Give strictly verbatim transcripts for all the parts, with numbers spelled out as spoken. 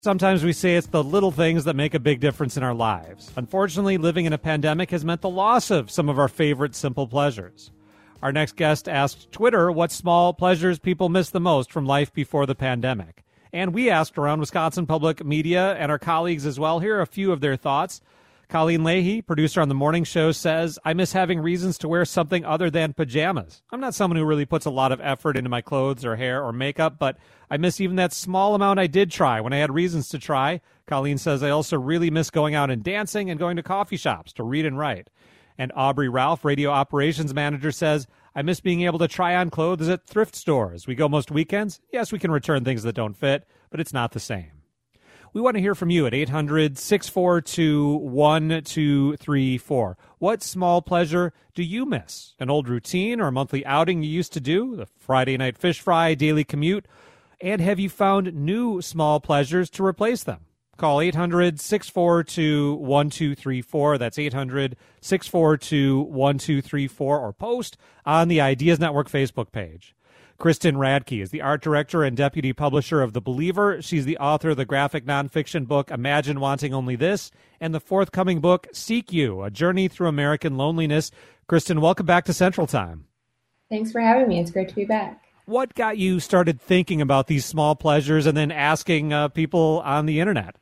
Sometimes we say it's the little things that make a big difference in our lives. Unfortunately, living in a pandemic has meant the loss of some of our favorite simple pleasures. Our next guest asked Twitter what small pleasures people miss the most from life before the pandemic. And we asked around Wisconsin public media and our colleagues as well. Here are a few of their thoughts. Colleen Leahy, producer on The Morning Show, says, I miss having reasons to wear something other than pajamas. I'm not someone who really puts a lot of effort into my clothes or hair or makeup, but I miss even that small amount I did try when I had reasons to try. Colleen says, I also really miss going out and dancing and going to coffee shops to read and write. And Aubrey Ralph, radio operations manager, says, I miss being able to try on clothes at thrift stores. We go most weekends. Yes, we can return things that don't fit, but it's not the same. We want to hear from you at eight hundred, six four two, one two three four. What small pleasure do you miss? An old routine or a monthly outing you used to do? The Friday night fish fry, daily commute? And have you found new small pleasures to replace them? Call eight hundred, six four two, one two three four. That's eight hundred, six four two, one two three four. Or post on the Ideas Network Facebook page. Kristen Radke is the art director and deputy publisher of The Believer. She's the author of the graphic nonfiction book Imagine Wanting Only This and the forthcoming book Seek You, A Journey Through American Loneliness. Kristen, welcome back to Central Time. Thanks for having me. It's great to be back. What got you started thinking about these small pleasures and then asking uh, people on the internet?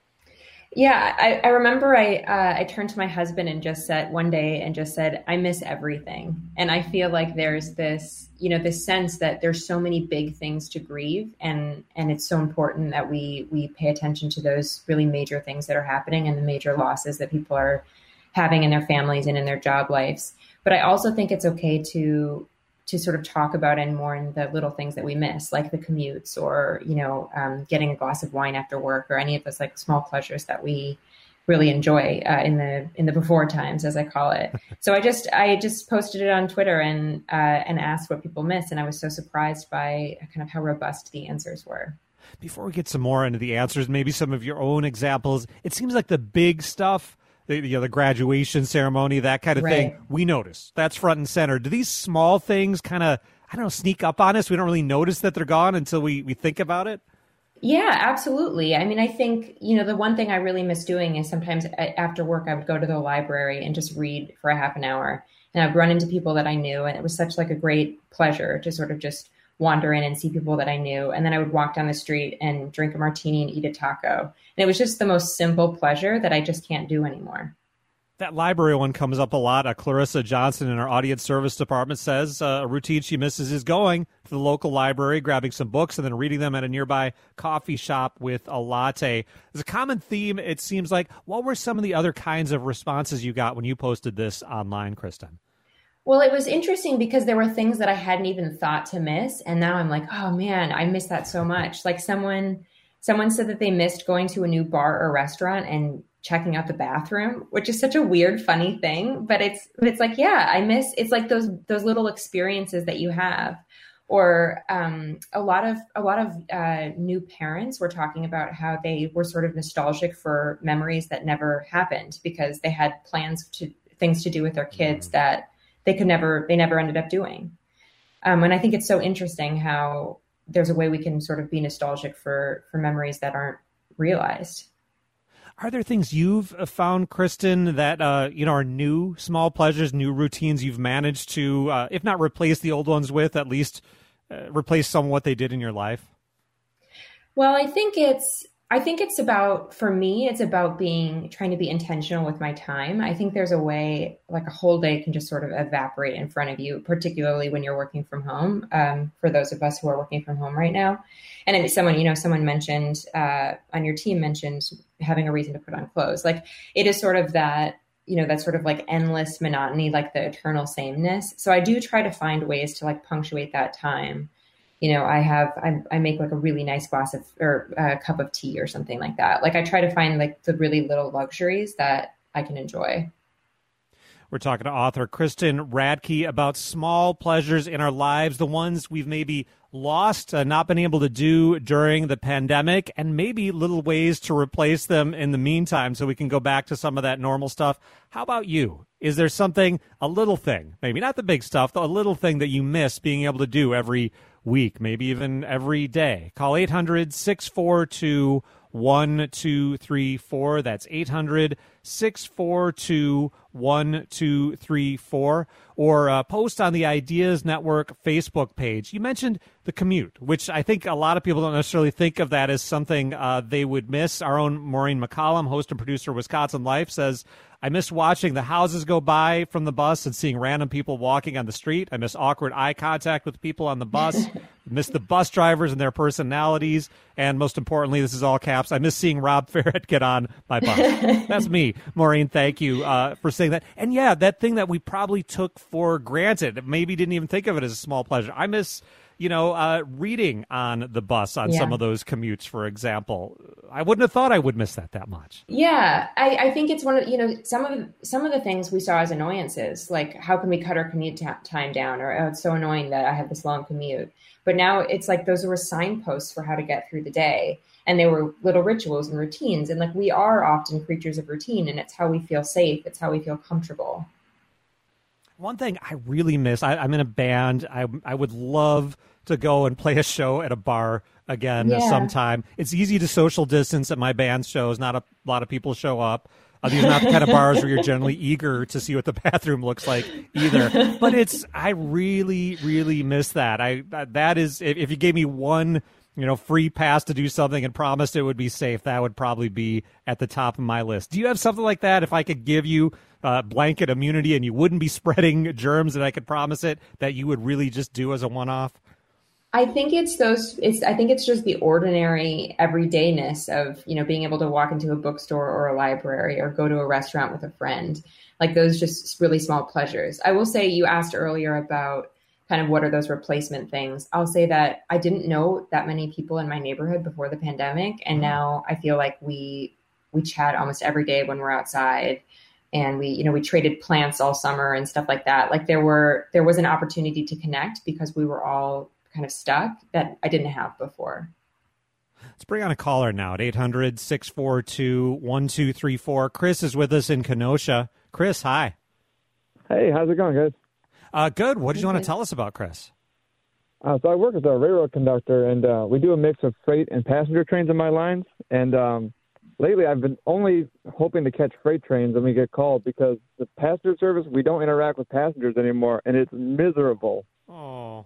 Yeah, I, I remember I uh, I turned to my husband and just said one day and just said, I miss everything. And I feel like there's this, you know, this sense that there's so many big things to grieve. And, and it's so important that we we pay attention to those really major things that are happening and the major losses that people are having in their families and in their job lives. But I also think it's okay to to sort of talk about and more in the little things that we miss, like the commutes or, you know, um, getting a glass of wine after work or any of those like small pleasures that we really enjoy uh, in the in the before times, as I call it. So I just I just posted it on Twitter and uh, and asked what people miss. And I was so surprised by kind of how robust the answers were. Before we get some more into the answers, maybe some of your own examples, it seems like the big stuff, The, you know, the graduation ceremony, that kind of right. thing, we notice. That's front and center. Do these small things kind of, I don't know, sneak up on us? We don't really notice that they're gone until we, we think about it? Yeah, absolutely. I mean, I think, you know, the one thing I really miss doing is sometimes after work, I would go to the library and just read for a half an hour. And I'd run into people that I knew. And it was such like a great pleasure to sort of just wander in and see people that I knew. And then I would walk down the street and drink a martini and eat a taco. And it was just the most simple pleasure that I just can't do anymore. That library one comes up a lot. Uh, Clarissa Johnson in our audience service department says uh, a routine she misses is going to the local library, grabbing some books, and then reading them at a nearby coffee shop with a latte. There's a common theme, it seems like. What were some of the other kinds of responses you got when you posted this online, Kristen? Well, it was interesting because there were things that I hadn't even thought to miss. And now I'm like, oh, man, I miss that so much. Like someone someone said that they missed going to a new bar or restaurant and checking out the bathroom, which is such a weird, funny thing. But it's but it's like, yeah, I miss it's like those those little experiences that you have. Or um, a lot of a lot of uh, new parents were talking about how they were sort of nostalgic for memories that never happened because they had plans to things to do with their kids that they could never, they never ended up doing. Um, and I think it's so interesting how there's a way we can sort of be nostalgic for, for memories that aren't realized. Are there things you've found, Kristen, that, uh, you know, are new small pleasures, new routines you've managed to, uh, if not replace the old ones with, at least uh, replace some of what they did in your life? Well, I think it's, I think it's about, for me, it's about being, trying to be intentional with my time. I think there's a way, like a whole day can just sort of evaporate in front of you, particularly when you're working from home, um, for those of us who are working from home right now. And if someone, you know, someone mentioned, uh, on your team mentioned having a reason to put on clothes. Like it is sort of that, you know, that sort of like endless monotony, like the eternal sameness. So I do try to find ways to like punctuate that time. You know, I have, I, I make like a really nice glass of, or a cup of tea or something like that. Like I try to find like the really little luxuries that I can enjoy. We're talking to author Kristen Radke about small pleasures in our lives, the ones we've maybe lost, uh, not been able to do during the pandemic, and maybe little ways to replace them in the meantime so we can go back to some of that normal stuff. How about you? Is there something, a little thing, maybe not the big stuff, though, a little thing that you miss being able to do every week, maybe even every day? Call eight hundred, six four two, one two three four. That's eight hundred, six four two, one two three four. Or uh, post on the Ideas Network Facebook page. You mentioned the commute, which I think a lot of people don't necessarily think of that as something uh, they would miss. Our own Maureen McCollum, host and producer of Wisconsin Life, says, I miss watching the houses go by from the bus and seeing random people walking on the street. I miss awkward eye contact with people on the bus. I miss the bus drivers and their personalities. And most importantly, this is all caps, I miss seeing Rob Ferret get on my bus. That's me. Maureen, thank you uh, for saying that. And yeah, that thing that we probably took for granted, maybe didn't even think of it as a small pleasure. I miss, you know, uh, reading on the bus on yeah. some of those commutes, for example. I wouldn't have thought I would miss that that much. Yeah, I, I think it's one of, you know, some of the, some of the things we saw as annoyances, like how can we cut our commute t- time down? Or oh, it's so annoying that I have this long commute. But now it's like those were signposts for how to get through the day. And they were little rituals and routines. And like we are often creatures of routine, and it's how we feel safe. It's how we feel comfortable. One thing I really miss, I, I'm in a band. I I would love to go and play a show at a bar again yeah. sometime. It's easy to social distance at my band shows. Not a lot of people show up. Uh, these are not the kind of bars where you're generally eager to see what the bathroom looks like either. But it's, I really, really miss that. I that is, if, if you gave me one, you know, free pass to do something and promised it would be safe, that would probably be at the top of my list. Do you have something like that? If I could give you uh, blanket immunity and you wouldn't be spreading germs, and I could promise it, that you would really just do as a one-off? I think it's those, it's, I think it's just the ordinary everydayness of, you know, being able to walk into a bookstore or a library or go to a restaurant with a friend, like those just really small pleasures. I will say, you asked earlier about kind of what are those replacement things. I'll say that I didn't know that many people in my neighborhood before the pandemic. And now I feel like we, we chat almost every day when we're outside. And we, you know, we traded plants all summer and stuff like that. Like there were, there was an opportunity to connect because we were all kind of stuck that I didn't have before. Let's bring on a caller now at eight hundred, six four two, one two three four. Chris is with us in Kenosha. Chris, hi. Hey, how's it going, guys? Uh, good. What did you want to tell us about, Chris? Uh, so I work as a railroad conductor, and uh, we do a mix of freight and passenger trains on my lines. And um, lately I've been only hoping to catch freight trains when we get called, because the passenger service, we don't interact with passengers anymore, and it's miserable. Oh.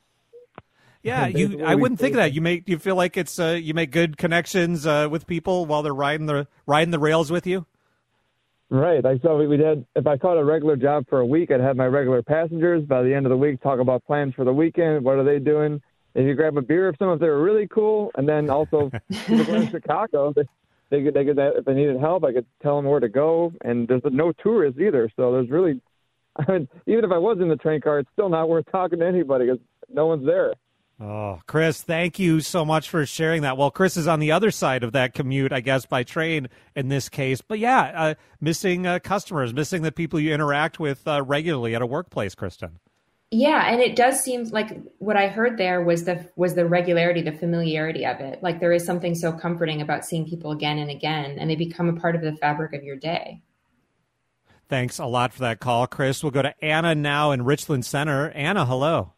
Yeah, you. I wouldn't think of that. You make you feel like it's uh, you make good connections uh, with people while they're riding the riding the rails with you. Right. I saw we we did. If I caught a regular job for a week, I'd have my regular passengers. By the end of the week, talk about plans for the weekend. What are they doing? If you grab a beer with some, if they were really cool, and then also people go to Chicago, they they could, they could if they needed help, I could tell them where to go. And there's no tourists either, so there's really, I mean, even if I was in the train car, it's still not worth talking to anybody because no one's there. Oh, Chris, thank you so much for sharing that. Well, Chris is on the other side of that commute, I guess, by train in this case. But yeah, uh, missing uh, customers, missing the people you interact with uh, regularly at a workplace, Kristen. Yeah, and it does seem like what I heard there was the was the regularity, the familiarity of it. Like there is something so comforting about seeing people again and again, and they become a part of the fabric of your day. Thanks a lot for that call, Chris. We'll go to Anna now in Richland Center. Anna, hello.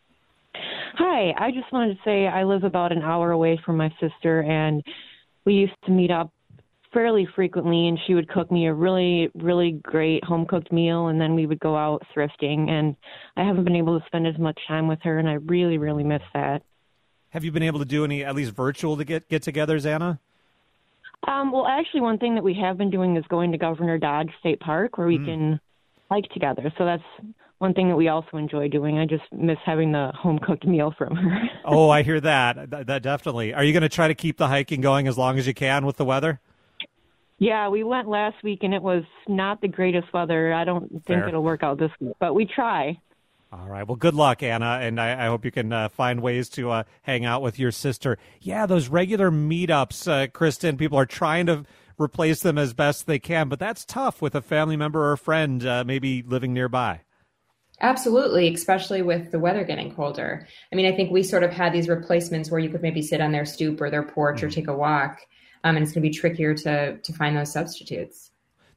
Hi, I just wanted to say I live about an hour away from my sister, and we used to meet up fairly frequently, and she would cook me a really, really great home-cooked meal, and then we would go out thrifting, and I haven't been able to spend as much time with her, and I really, really miss that. Have you been able to do any, at least virtual, to get get-togethers, Anna? Um, well, actually, one thing that we have been doing is going to Governor Dodge State Park, where we mm. can hike together, so that's one thing that we also enjoy doing. I just miss having the home-cooked meal from her. Oh, I hear that. that. That definitely. Are you going to try to keep the hiking going as long as you can with the weather? Yeah, we went last week, and it was not the greatest weather. I don't think Fair. It'll work out this week, but we try. All right. Well, good luck, Anna, and I, I hope you can uh, find ways to uh, hang out with your sister. Yeah, those regular meetups, uh, Kristen, people are trying to replace them as best they can, but that's tough with a family member or a friend uh, maybe living nearby. Absolutely, especially with the weather getting colder. I mean, I think we sort of had these replacements where you could maybe sit on their stoop or their porch mm. or take a walk, um, and it's going to be trickier to to find those substitutes.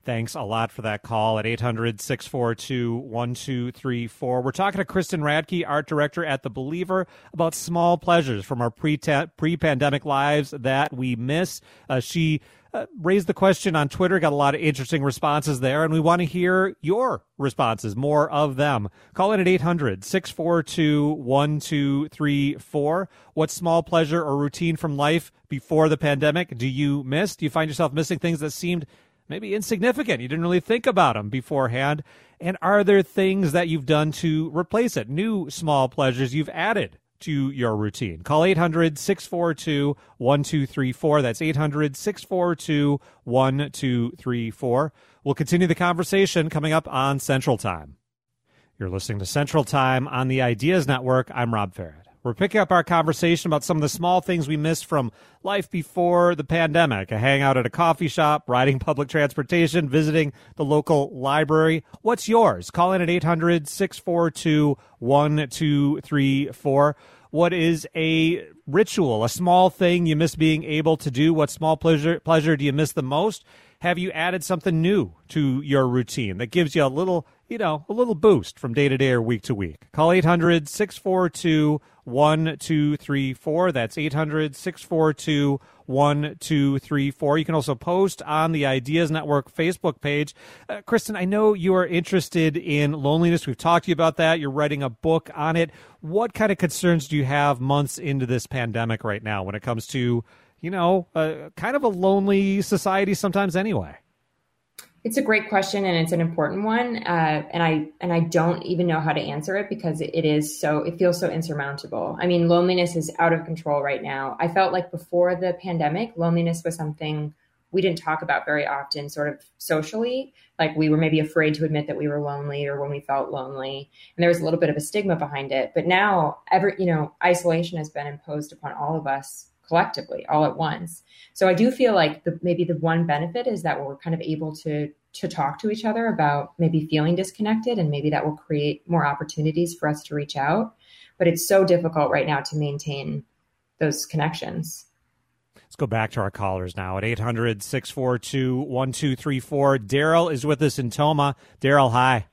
Thanks a lot for that call at eight hundred, six four two, one two three four. We're talking to Kristen Radke, art director at The Believer, about small pleasures from our pre- pre-pandemic lives that we miss. Uh, she uh, raised the question on Twitter, got a lot of interesting responses there, and we want to hear your responses, more of them. Call in at eight hundred, six four two, one two three four. What small pleasure or routine from life before the pandemic do you miss? Do you find yourself missing things that seemed maybe insignificant? You didn't really think about them beforehand. And are there things that you've done to replace it? New small pleasures you've added to your routine? Call eight hundred, six four two, one two three four. That's eight hundred, six four two, one two three four. We'll continue the conversation coming up on Central Time. You're listening to Central Time on the Ideas Network. I'm Rob Farrett. We're picking up our conversation about some of the small things we missed from life before the pandemic. A hangout at a coffee shop, riding public transportation, visiting the local library. What's yours? Call in at eight hundred, six four two, one two three four. What is a ritual, a small thing you miss being able to do? What small pleasure pleasure do you miss the most? Have you added something new to your routine that gives you a little, you know, a little boost from day to day or week to week? Call eight hundred, six four two, one two three four. That's eight hundred, six four two, one two three four. You can also post on the Ideas Network Facebook page. Uh, Kristen, I know you are interested in loneliness. We've talked to you about that. You're writing a book on it. What kind of concerns do you have months into this pandemic right now when it comes to, you know, uh, kind of a lonely society sometimes anyway? It's a great question, and it's an important one. Uh, and I and I don't even know how to answer it because it is so, it feels so insurmountable. I mean, loneliness is out of control right now. I felt like before the pandemic, loneliness was something we didn't talk about very often, sort of socially. Like we were maybe afraid to admit that we were lonely or when we felt lonely. And there was a little bit of a stigma behind it. But now, every, you know, isolation has been imposed upon all of us collectively, all at once. So I do feel like the, maybe the one benefit is that we're kind of able to to talk to each other about maybe feeling disconnected, and maybe that will create more opportunities for us to reach out. But it's so difficult right now to maintain those connections. Let's go back to our callers now at eight hundred, six four two, one two three four. Daryl is with us in Toma. Daryl, hi.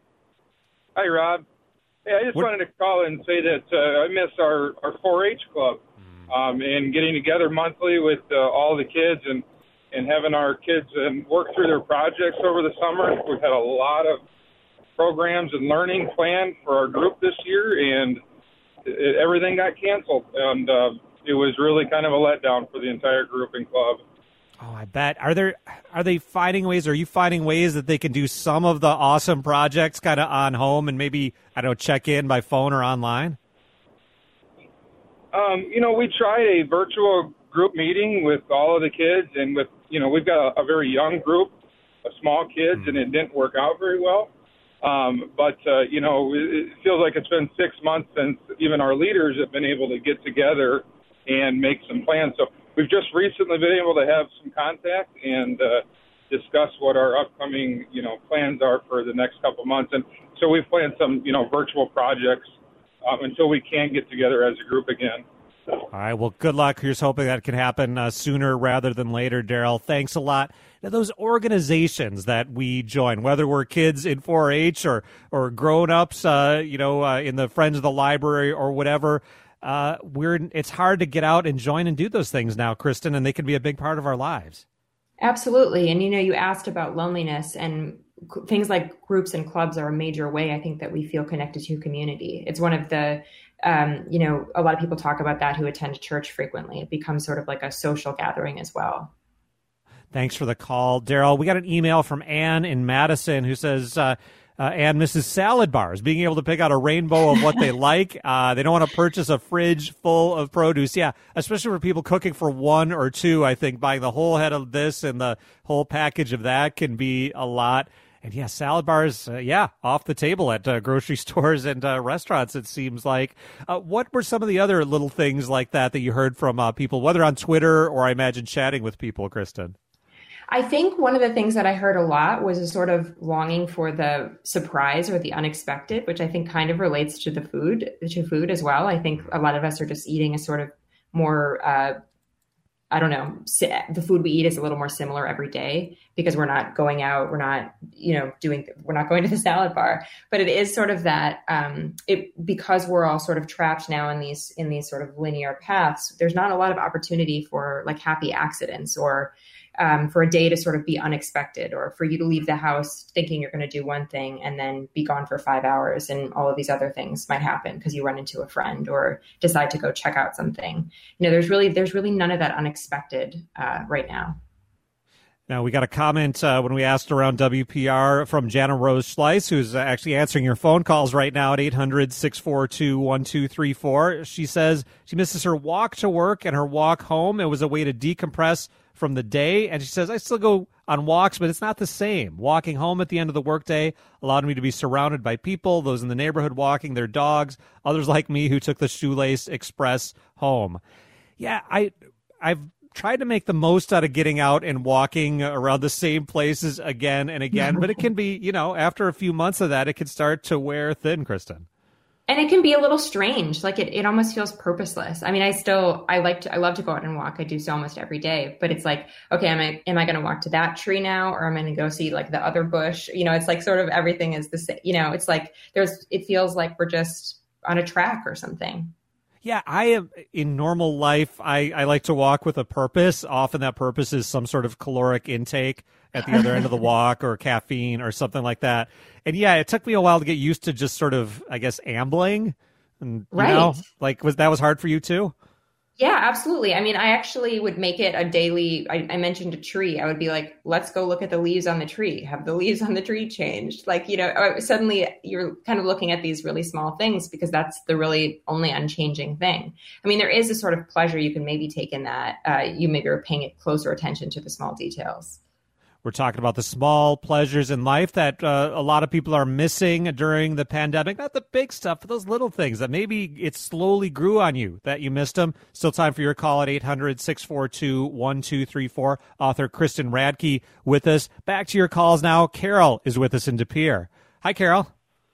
Hi, Rob. Hey, I just what? wanted to call and say that uh, I miss our, our four H club. Um, and getting together monthly with uh, all the kids and, and having our kids um, work through their projects over the summer. We've had a lot of programs and learning planned for our group this year, and it, everything got canceled. And uh, it was really kind of a letdown for the entire group and club. Oh, I bet. Are there are they finding ways, are you finding ways that they can do some of the awesome projects kind of on home and maybe, I don't know, check in by phone or online? Um, you know, we tried a virtual group meeting with all of the kids, and with, you know, we've got a, a very young group of small kids, mm-hmm. and it didn't work out very well. Um, but, uh, you know, it, it feels like it's been six months since even our leaders have been able to get together and make some plans. So we've just recently been able to have some contact and uh, discuss what our upcoming, you know, plans are for the next couple months. And so we've planned some, you know, virtual projects Um, until we can get together as a group again. All right. Well, good luck. Here's hoping that can happen uh, sooner rather than later, Daryl. Thanks a lot. Now, those organizations that we join, whether we're kids in four H or or grown-ups, uh, you know, uh, in the Friends of the Library or whatever, uh, we're it's hard to get out and join and do those things now, Kristen, and they can be a big part of our lives. Absolutely. And, you know, you asked about loneliness, and things like groups and clubs are a major way, I think, that we feel connected to community. It's one of the, um, you know, a lot of people talk about that who attend church frequently. It becomes sort of like a social gathering as well. Thanks for the call, Daryl. We got an email from Ann in Madison who says, uh, uh, Ann misses salad bars, being able to pick out a rainbow of what they like. Uh, they don't want to purchase a fridge full of produce. Yeah, especially for people cooking for one or two. I think buying the whole head of this and the whole package of that can be a lot. And yeah, salad bars, uh, yeah, off the table at uh, grocery stores and uh, restaurants, it seems like. Uh, what were some of the other little things like that that you heard from uh, people, whether on Twitter or I imagine chatting with people, Kristen? I think one of the things that I heard a lot was a sort of longing for the surprise or the unexpected, which I think kind of relates to the food, to food as well. I think a lot of us are just eating a sort of more uh, I don't know, the food we eat is a little more similar every day because we're not going out, we're not, you know, doing, we're not going to the salad bar, but it is sort of that, um, it, because we're all sort of trapped now in these, in these sort of linear paths, there's not a lot of opportunity for like happy accidents or, um, for a day to sort of be unexpected or for you to leave the house thinking you're going to do one thing and then be gone for five hours and all of these other things might happen because you run into a friend or decide to go check out something. You know, there's really, there's really none of that unexpected uh, right now. Now, we got a comment uh, when we asked around W P R from Jana Rose Schleiss, who's actually answering your phone calls right now at eight hundred, six four two, one two three four. She says she misses her walk to work and her walk home. It was a way to decompress from the day. And she says, I still go on walks, but it's not the same. Walking home at the end of the workday allowed me to be surrounded by people, those in the neighborhood walking their dogs, others like me who took the Shoelace Express home. Yeah, I, I've tried to make the most out of getting out and walking around the same places again and again, but it can be, you know, after a few months of that, it can start to wear thin, Kristen. And it can be a little strange. Like it, it almost feels purposeless. I mean, I still, I like to, I love to go out and walk. I do so almost every day, but it's like, okay, am I, am I going to walk to that tree now? Or am I going to go see like the other bush? You know, it's like sort of everything is the same, you know, it's like there's, it feels like we're just on a track or something. Yeah, I am in normal life. I, I like to walk with a purpose. Often that purpose is some sort of caloric intake at the other end of the walk or caffeine or something like that. And yeah, it took me a while to get used to just sort of, I guess, ambling. And, you right. know, like, was that was hard for you too? Yeah, absolutely. I mean, I actually would make it a daily, I, I mentioned a tree. I would be like, let's go look at the leaves on the tree. Have the leaves on the tree changed? Like, you know, suddenly you're kind of looking at these really small things because that's the really only unchanging thing. I mean, there is a sort of pleasure you can maybe take in that. Uh, you maybe are paying closer attention to the small details. We're talking about the small pleasures in life that uh, a lot of people are missing during the pandemic. Not the big stuff, but those little things that maybe it slowly grew on you that you missed them. Still time for your call at eight hundred, six four two, one two three four. Author Kristen Radke with us. Back to your calls now. Carol is with us in De Pere. Hi, Carol.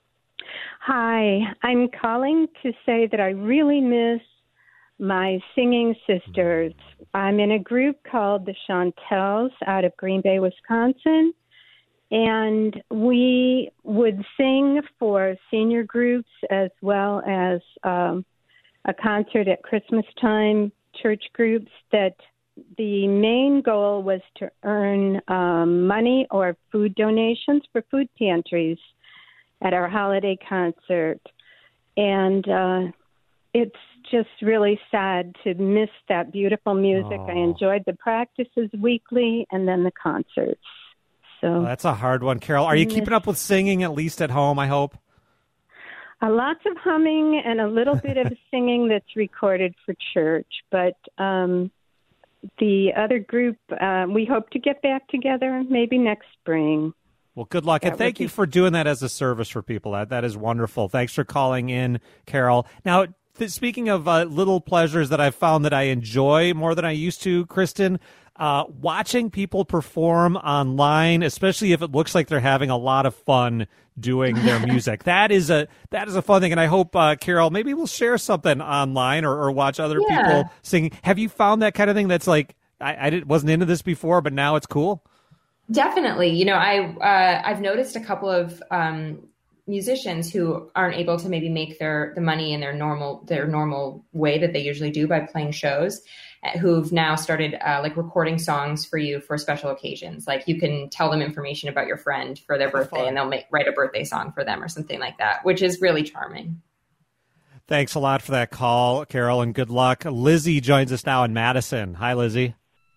Hi. I'm calling to say that I really miss my singing sisters. I'm in a group called the Chantels out of Green Bay, Wisconsin, and we would sing for senior groups as well as um, a concert at Christmas time, church groups. That the main goal was to earn um, money or food donations for food pantries at our holiday concert. And uh, it's just really sad to miss that beautiful music. Oh. I enjoyed the practices weekly and then the concerts. So well, that's a hard one, Carol. Are you keeping up with singing at least at home, I hope? Uh, lots of humming and a little bit of singing that's recorded for church. But um, the other group, uh, we hope to get back together maybe next spring. Well, good luck. That And thank be- you for doing that as a service for people. That That is wonderful. Thanks for calling in, Carol. Now, th- speaking of uh, little pleasures that I've found that I enjoy more than I used to, Kristen, uh, watching people perform online, especially if it looks like they're having a lot of fun doing their music. That is a that is a fun thing. And I hope, uh, Carol, maybe we'll share something online or, or watch other Yeah. people singing. Have you found that kind of thing that's like, I, I didn't, wasn't into this before, but now it's cool? Definitely. You know, I, uh, I've noticed a couple of, um, musicians who aren't able to maybe make their, the money in their normal, their normal way that they usually do by playing shows, who've now started, uh, like recording songs for you for special occasions. Like you can tell them information about your friend for their birthday Fun. and they'll make, write a birthday song for them or something like that, which is really charming. Thanks a lot for that call, Carol, and good luck. Lizzie joins us now in Madison. Hi, Lizzie.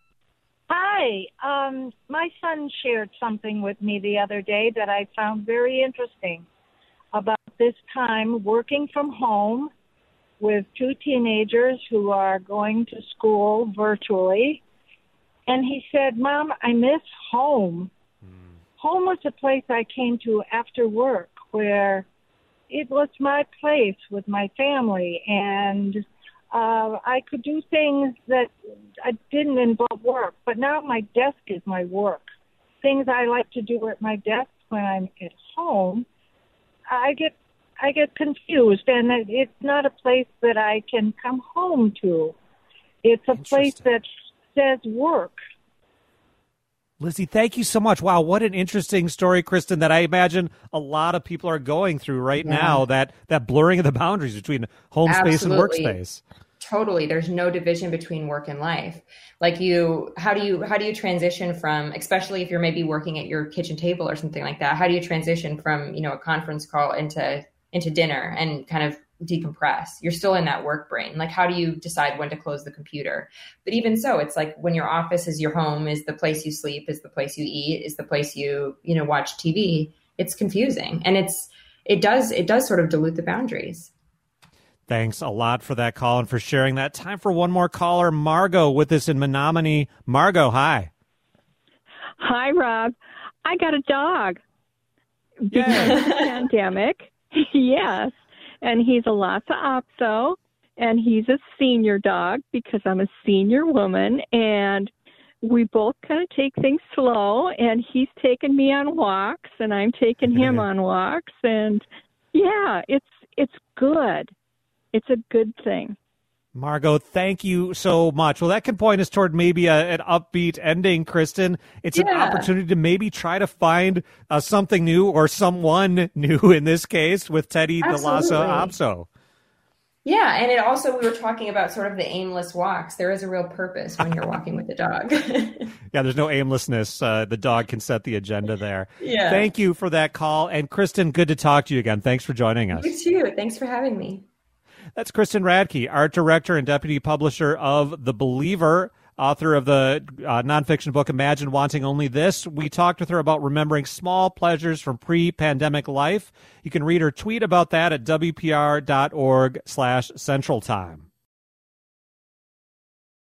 Hi. Um, my son shared something with me the other day that I found very interesting about this time working from home with two teenagers who are going to school virtually. And he said, Mom, I miss home. Mm. Home was a place I came to after work where it was my place with my family, and uh, I could do things that I didn't involve work. But now my desk is my work. Things I like to do at my desk when I'm at home, I get I get confused, and it's not a place that I can come home to. It's a place that's says work. Lizzie, thank you so much. Wow, what an interesting story, Kristen, that I imagine a lot of people are going through right yeah. now, that, that blurring of the boundaries between home Absolutely. space and workspace. Totally. There's no division between work and life. Like you, how do you, how do you transition from, especially if you're maybe working at your kitchen table or something like that, how do you transition from, you know, a conference call into, into dinner and kind of decompress? You're still in that work brain. Like, how do you decide when to close the computer? But even so, it's like when your office is your home, is the place you sleep, is the place you eat, is the place you, you know, watch T V. It's confusing. And it's, it does, it does sort of dilute the boundaries. Thanks a lot for that call and for sharing that. Time for one more caller, Margot, with us in Menominee. Margot, hi. Hi, Rob. I got a dog. Because of the pandemic. Yes. And he's a Lhasa Apso, and he's a senior dog because I'm a senior woman, and we both kind of take things slow, and he's taking me on walks, and I'm taking him on walks, and yeah, it's it's good. It's a good thing. Margot, thank you so much. Well, that can point us toward maybe a, an upbeat ending, Kristen. It's yeah. an opportunity to maybe try to find uh, something new or someone new in this case with Teddy the Lhasa Apso. Yeah, and it also, we were talking about sort of the aimless walks. There is a real purpose when you're walking with the dog. Yeah, there's no aimlessness. Uh, the dog can set the agenda there. Yeah. Thank you for that call. And Kristen, good to talk to you again. Thanks for joining us. You too. Thanks for having me. That's Kristen Radke, art director and deputy publisher of The Believer, author of the uh, nonfiction book Imagine Wanting Only This. We talked with her about remembering small pleasures from pre-pandemic life. You can read her tweet about that at W P R dot org slash Central Time.